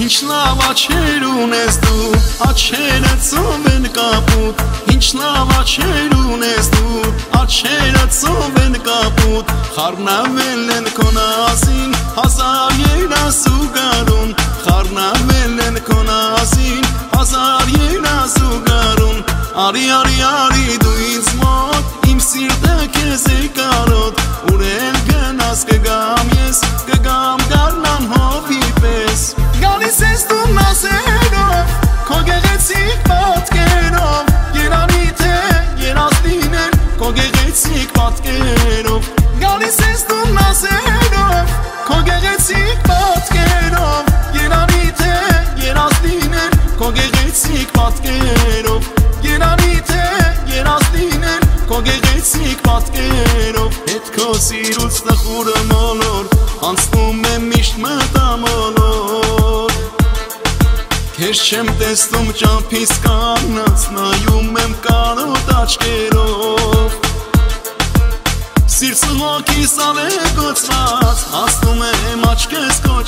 Ինչ լավ աչքեր ունես դու, աչքերը ծով են կապուտ Ինչ լավ աչքեր ունես դու, աչքերը ծով են կապուտ Խառնավել են քո նազին, հազար երազու գարուն Խառնավել են քո նազին, հազար երազու գարուն Արի, արի, արի դու ինձ մոտ, իմ սիրտը քեզ է կարոտ Ուր էլ գնաս կգամ ես, կգամ գարնան հովի պես Գալիս ես դու նազերով, քո գեղեցիկ պատկերով Երանի թե երազնին են, քո գեղեցիկ պատկերով Գալիս ես դու նազերով, քո գեղեցիկ պատկերով Երանի թե երազնին են, քո գեղեցիկ պատկերով Երանի թե երազնին են, քո գեղեցիկ պատկերով Հետ քո սիրուց տխուրը մոլոր, անցնում եմ միշտ մտամոլոր Քեզ չեմ տեսնում ճամփիս կանած, նայում եմ կարոտ աչքերով Սիրտս հոգիս ալեգոցված, հասնում եմ աչքես քո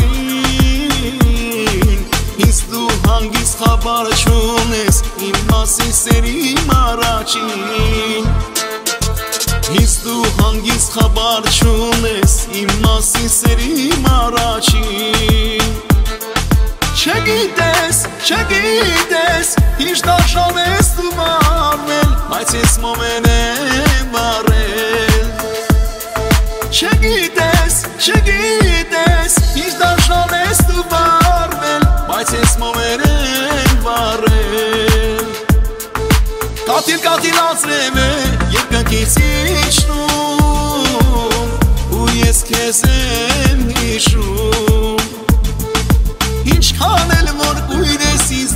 ճամփին Ինձ դու հանգիստ խաբար չունես, իմ մասին սերիմ առաջին Ինձ դու հանգիստ խաբար չունես, իմ մասին սերիմ առաջին Չգիտես, ինչ դաշան ես դու մարվել, բայց ես մոմեն եմ վարել Չգիտես, ինչ դաշան ես դու մարվել, բայց ես մոմեն եմ վարել Կատիլ ածրև է, երկնքից իջնում, ու ես քեզ եմ հիշում Ինչքան էլ որ կույրես ինձ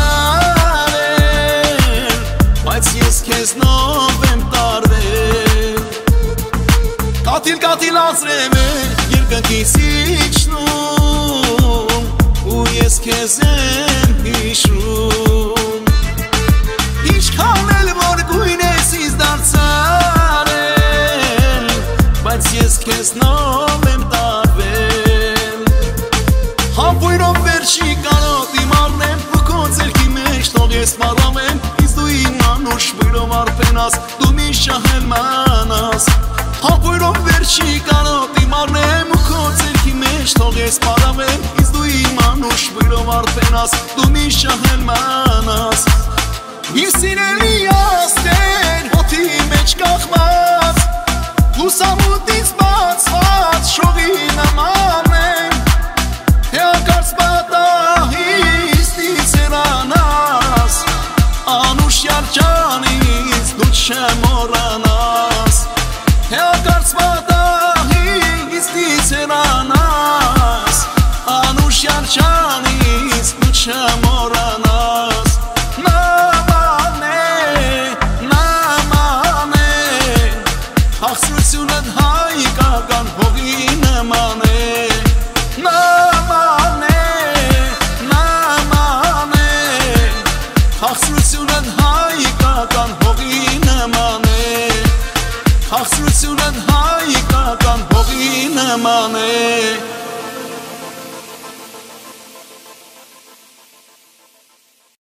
դարձարել, բայց ես քեզնով եմ տարվել Կատիլ ածրև է, երկնքից իջնում, ու ես քեզ եմ հիշում Ինչքան էլ որ կույրես ինձ դարձարել, բայց ես քեզնով եմ տարվել Համբույրով վերջի կարոտի մարնեմ, ու քո ձեռքի մեջ թող ես մարամեմ Ինձ դու իմ անուշ բույրով արպենաս, դու միշտ շահել մանաս Համբույրով վերջի կարոտի մարնեմ, ու քո ձեռքի մեջ թող ես մարամեմ Ինձ դու իմ անուշ բույրով արպենաս, դու միշտ շահել մանաս Իմ սիրելի աստեր, հոթի մեջ կախված Լուսամուտից բացված, շողի նման եմ Հեակարծ պատահից դիցերանաս Անուշ յարջանից դու չմորանաս Հեակարծ պատահից դիցերանաս Անուշ յարջանից դու չմորանաս Հաղթրությունն հայկական հողի նման է Նման է Հաղթրությունն հայկական հողի նման է Հաղթրությունն հայկական հողի նման է